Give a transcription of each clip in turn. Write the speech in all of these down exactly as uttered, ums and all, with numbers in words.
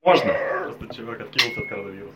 Можно? Просто чувак откинулся от коронавируса.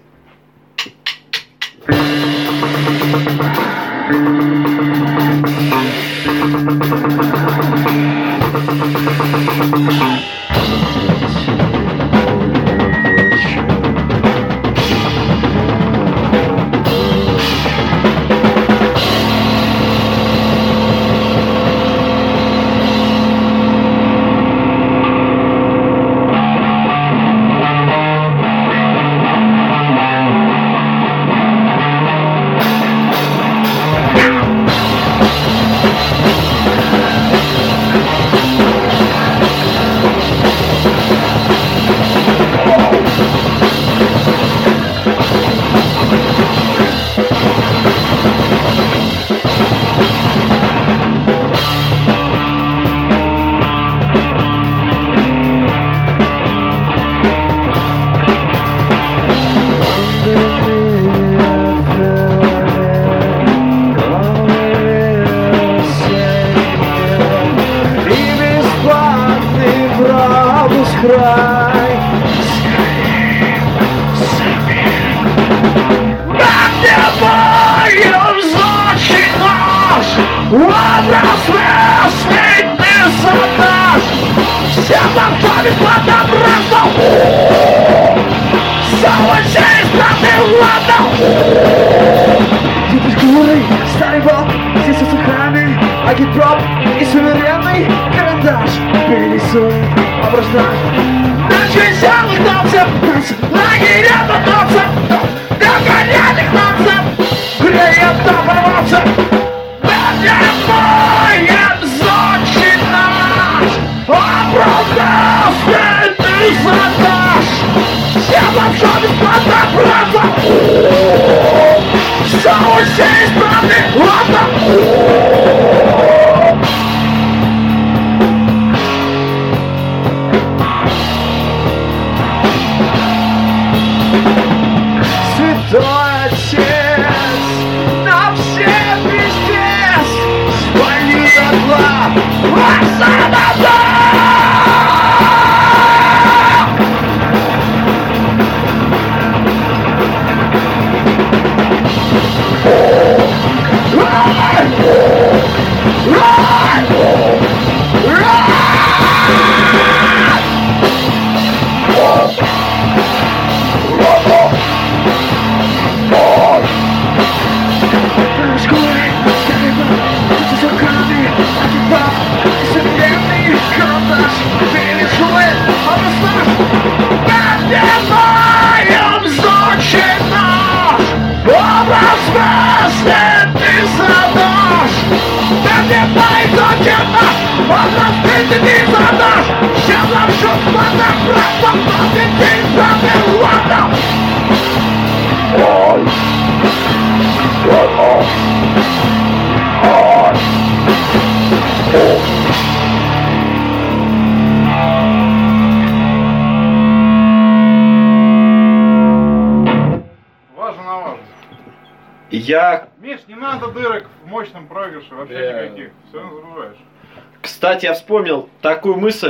Край. Над тобою зачинаш, образ местный ты задашь. Все ночами подобраться, согласись, правды ладно. Дедушка Мурый, старый баб, здесь со сухами, агитпроп и суверенный карандаш перерисует образ наш. Начался выдался, лагеря пытался, догонять танцев, греет оборваться. Поднимаем зодчий наш, образ местный ты задашь. Все вообще бесплатно правда, согласись, правды ладно. Святой Отец, на все пиздец, спали дотла, Варсанада! Важно на важно. Я, Миш, не надо дырок в мощном проигрыше, вообще Да. никаких. Все забываешь. кстати, я вспомнил такую мысль.